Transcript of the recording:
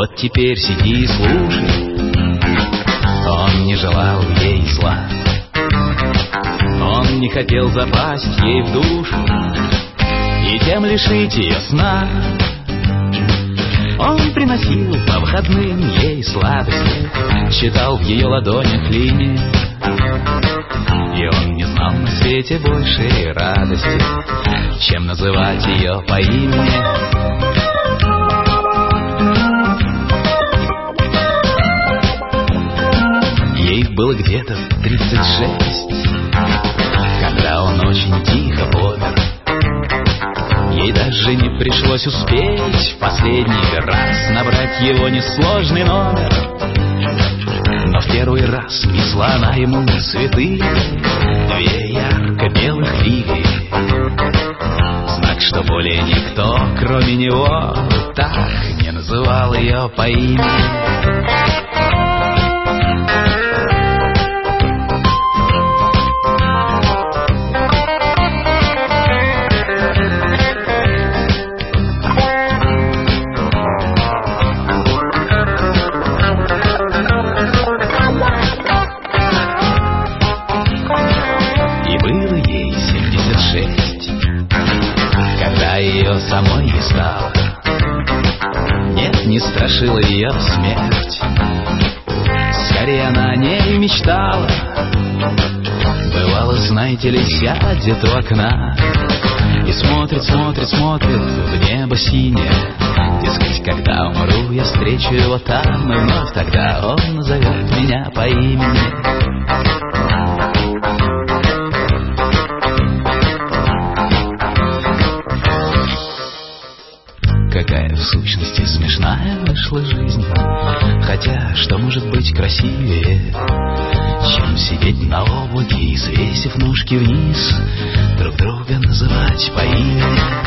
Вот теперь сиди и слушай. Он не желал ей зла, он не хотел запасть ей в душу и тем лишить ее сна. Он приносил по выходным ей сладости, читал в ее ладонях линии, и он не знал на свете большей радости, чем называть ее по имени. Ей было где-то 36, когда он очень тихо помер. Ей даже не пришлось успеть в последний раз набрать его несложный номер. Но в первый раз несла она ему цветы, 2 ярко-белых лилии, знак, что более никто, кроме него, так не называл ее по имени. Самой не стало, нет, не страшила ее смерть, скорее она о ней мечтала. Бывало, знаете ли, сядет у окна и смотрит, смотрит, смотрит в небо синее. Дескать, когда умру, я встречу его там, и вновь тогда он назовет меня по имени. Какая в сущности смешная вышла жизнь. Хотя что может быть красивее, чем сидеть на облаке и, свесив ножки вниз, друг друга называть по имени.